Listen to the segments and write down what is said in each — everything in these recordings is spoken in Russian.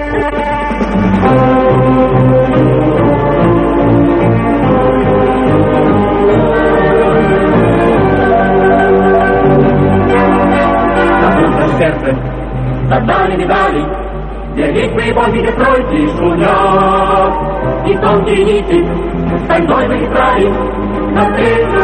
Над дальними дали, где ритмы бомбили стройки шумят, и тонкие нити стальной магистрали навстречу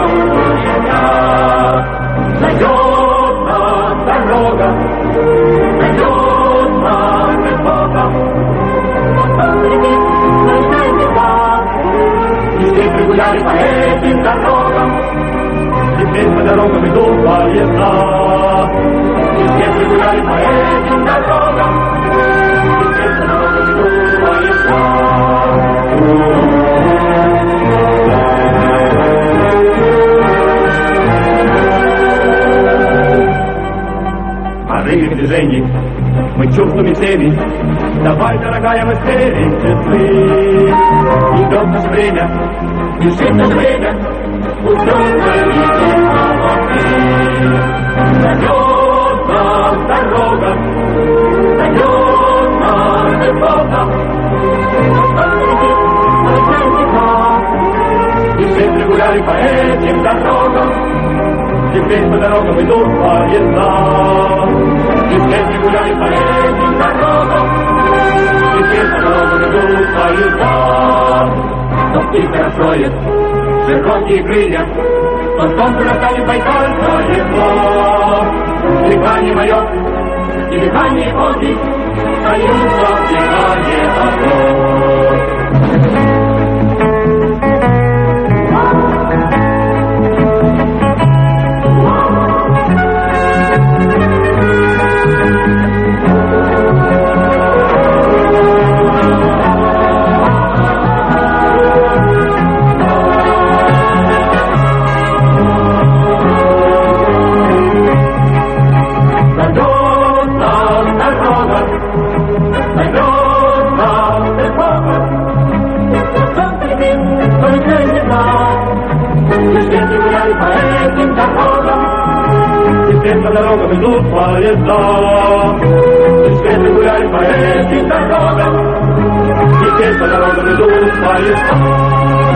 шумят. Зайдет нам дорога, зайдет нам эпоха, потом летит ночная зима, и здесь мы гуляли по этим дорогам, теперь по дорогам идут поезда. Все мы гуляли по этим дорогам, теперь по дорогам идут поезда. Порыве движений мы чувствами всеми, давай, дорогая, мы стерим часы. Идет наше время, бежит наше время, уйдет мои Зайдет нам дорога, зайдет нам эпоха, потом летит ночная зима. И все мы гуляли по этим дорогам, теперь по дорогам идут поезда. И все мы гуляли по этим дорогам, теперь по дорогам идут поезда. Но птица расстроит широкие крылья, то солнце настанет байкальское тепло. Дыхание мое и дыхание Оди союза в дыхание одно. Теперь по дорогам идут поезда. Теперь мы гуляли по этим дорогам. Теперь по дорогам идут поезда.